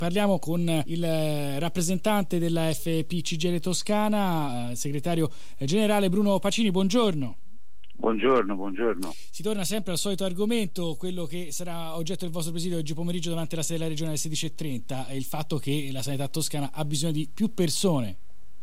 Parliamo con il rappresentante della FP CGIL Toscana, segretario generale Bruno Pacini. Buongiorno. Buongiorno. Si torna sempre al solito argomento, quello che sarà oggetto del vostro presidio oggi pomeriggio davanti alla sede della Regione alle 16:30, è il fatto che la sanità toscana ha bisogno di più persone.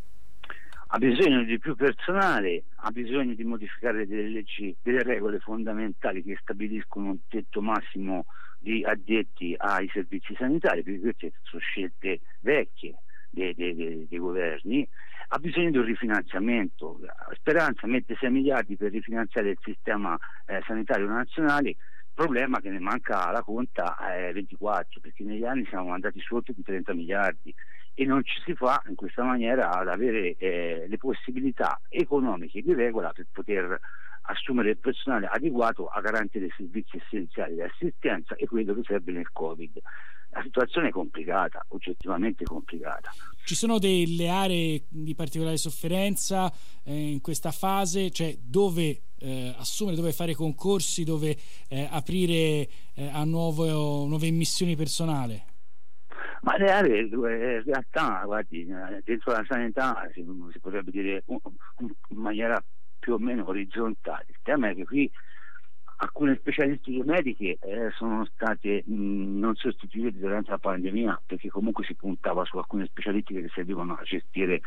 Ha bisogno di più personale, ha bisogno di modificare delle leggi, delle regole fondamentali che stabiliscono un tetto massimo di addetti ai servizi sanitari, perché queste sono scelte vecchie dei governi. Ha bisogno di un rifinanziamento. Speranza mette 6 miliardi per rifinanziare il sistema sanitario nazionale, problema che ne manca la conta 24, perché negli anni siamo andati sotto di 30 miliardi e non ci si fa in questa maniera ad avere le possibilità economiche di regola per poter assumere il personale adeguato a garantire i servizi essenziali di assistenza e quello che serve nel Covid. La situazione è complicata, oggettivamente complicata. Ci sono delle aree di particolare sofferenza in questa fase, cioè dove assumere, dove fare concorsi, dove aprire a nuove immissioni personale? Ma le aree in realtà, guardi, dentro la sanità si potrebbe dire in maniera più o meno orizzontale. Il tema è che qui alcune specialistiche mediche sono state non sostituite durante la pandemia, perché comunque si puntava su alcune specialistiche che servivano a gestire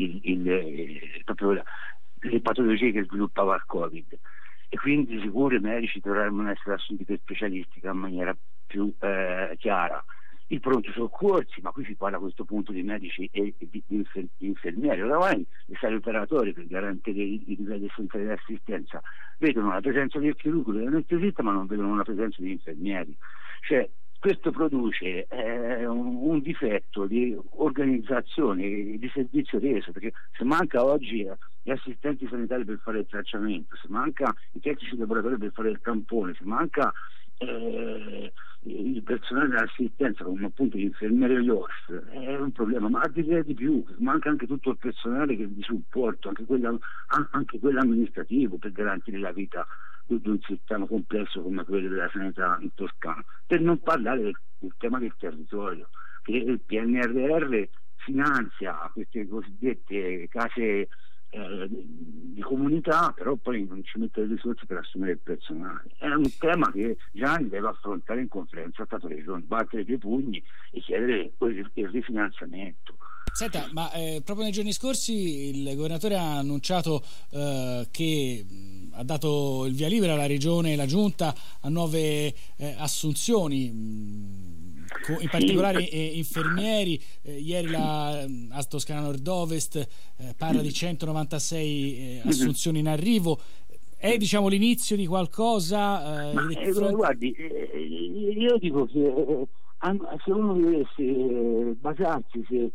proprio le patologie che sviluppava il Covid, e quindi di sicuro i medici dovrebbero essere assunti per specialistica in maniera più chiara. I pronti soccorsi, ma qui si parla a questo punto di medici e di infermieri, oramai i sali operatori per garantire i livelli essenziali di assistenza vedono la presenza del chirurgo e dell'anestesista, ma non vedono la presenza di infermieri. Cioè, questo produce un difetto di organizzazione, di servizio reso, perché se manca oggi gli assistenti sanitari per fare il tracciamento, se manca i tecnici laboratori per fare il tampone, se manca il personale dell'assistenza come appunto gli infermieri e gli OS, è un problema, ma di più, manca anche tutto il personale di supporto, anche quello amministrativo, per garantire la vita di un sistema complesso come quello della sanità in Toscana, per non parlare del tema del territorio, che il PNRR finanzia queste cosiddette case di comunità, però poi non ci mette le risorse per assumere il personale. È un tema che Gianni deve affrontare in conferenza Stato-Regione, battere dei pugni e chiedere il rifinanziamento. Senta, ma proprio nei giorni scorsi il governatore ha annunciato che ha dato il via libera alla Regione e la Giunta a nuove assunzioni, in particolare infermieri. Ieri la Toscana Nord-Ovest parla di 196 assunzioni in arrivo. È l'inizio di qualcosa? Guardi, io dico che se uno dovesse basarsi, se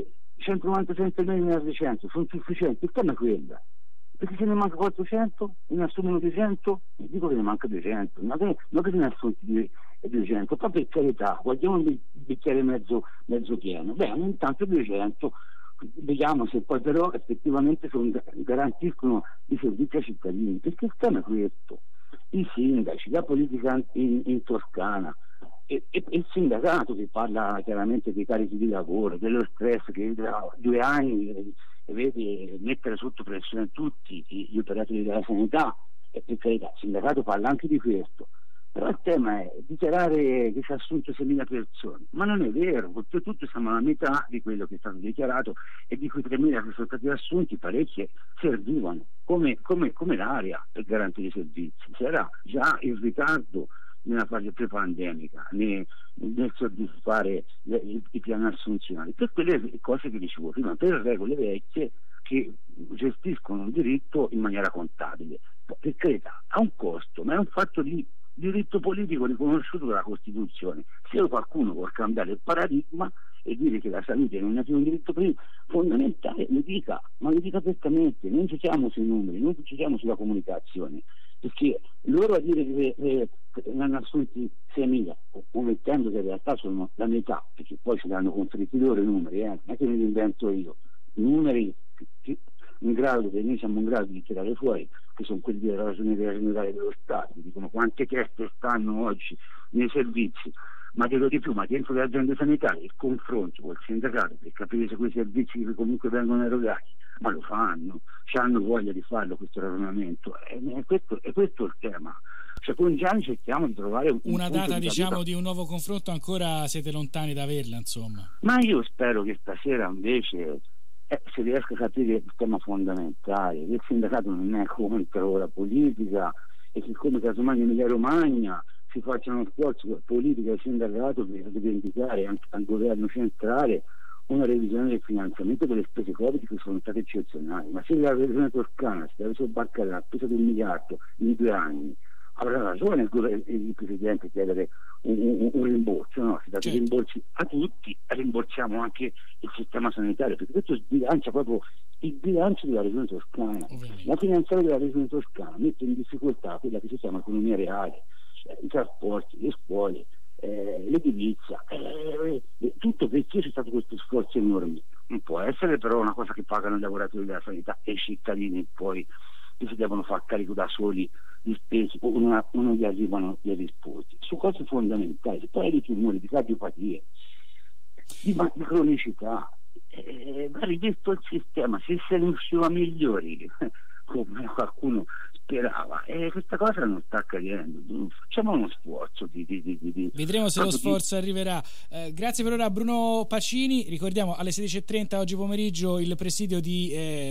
196 infermieri ne ha 200 sono sufficienti, il tema è quello, perché se ne manca 400, ne assumono 200, dico che ne manca 200, ma che se ne assunti 200, poi per carità, guardiamo il bicchiere mezzo pieno, intanto 200, vediamo se poi però effettivamente garantiscono i servizi ai cittadini, perché il tema è questo. I sindaci, la politica in Toscana e il sindacato che parla chiaramente dei carichi di lavoro, dello stress che da 2 anni vede mettere sotto pressione tutti gli operatori della sanità, e per carità il sindacato parla anche di questo, però il tema è dichiarare che si è assunto 6.000 persone, ma non è vero, oltretutto siamo alla metà di quello che è stato dichiarato, e di quei 3.000 che sono stati assunti parecchie servivano come l'aria per garantire i servizi. C'era già il ritardo nella fase pre-pandemica nel soddisfare i piani assunzionali per quelle cose che dicevo prima, per regole vecchie che gestiscono il diritto in maniera contabile. Per carità, ha un costo, ma è un fatto di diritto politico riconosciuto dalla Costituzione. Se qualcuno vuole cambiare il paradigma e dire che la salute non è più un diritto fondamentale, lo dica, ma lo dica apertamente, non giochiamo sui numeri, non giochiamo sulla comunicazione, perché loro a dire che ne hanno assunti 6.000, omettendo che in realtà sono la metà, perché poi ce li hanno conferiti loro i numeri, non è che me li invento io, i numeri che noi siamo in grado di tirare fuori, che sono quelli della Ragioneria Generale dello Stato, che dicono quante teste stanno oggi nei servizi, Ma dirò di più, ma dentro le aziende sanitarie il confronto col sindacato per capire se quei servizi che comunque vengono erogati, ma lo fanno, hanno voglia di farlo questo ragionamento, e questo è il tema. Cioè con Gianni cerchiamo di trovare una data, diciamo, di un nuovo confronto, ancora siete lontani da averla, insomma. Ma io spero che stasera invece si riesca a capire il tema fondamentale, che il sindacato non è contro la politica e che come casomai in Emilia Romagna si faccia uno sforzo politica e sindacato per rivendicare anche al governo centrale una revisione del finanziamento delle spese Covid che sono state eccezionali. Ma se la regione toscana si deve sobbarcare la spesa del miliardo in 2 anni, avrà ragione il Presidente a chiedere un rimborso, no? Si dà dei rimborsi a tutti, rimborsiamo anche il sistema sanitario, perché questo sbilancia proprio il bilancio della regione toscana. La finanziaria della regione toscana mette in difficoltà quella che si chiama economia reale, i trasporti, le scuole, l'edilizia, tutto perché c'è stato questo sforzo enorme. Non può essere però una cosa che pagano i lavoratori della sanità e i cittadini poi che si devono far carico da soli di spese o non gli arrivano dei risposti su cose fondamentali. Se poi hai dei tumori, di cardiopatie, di cronicità, va rivisto il sistema, se se ne usciva migliori come qualcuno sperava, e questa cosa non sta accadendo. Facciamo uno sforzo vedremo se lo sforzo arriverà. Grazie per ora Bruno Pacini. Ricordiamo alle 16:30 oggi pomeriggio il presidio di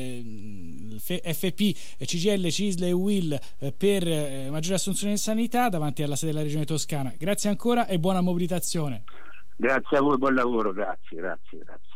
FP, CGIL, CISL e UIL per maggiore assunzione in sanità davanti alla sede della regione toscana. Grazie ancora e buona mobilitazione. Grazie a voi, buon lavoro, grazie.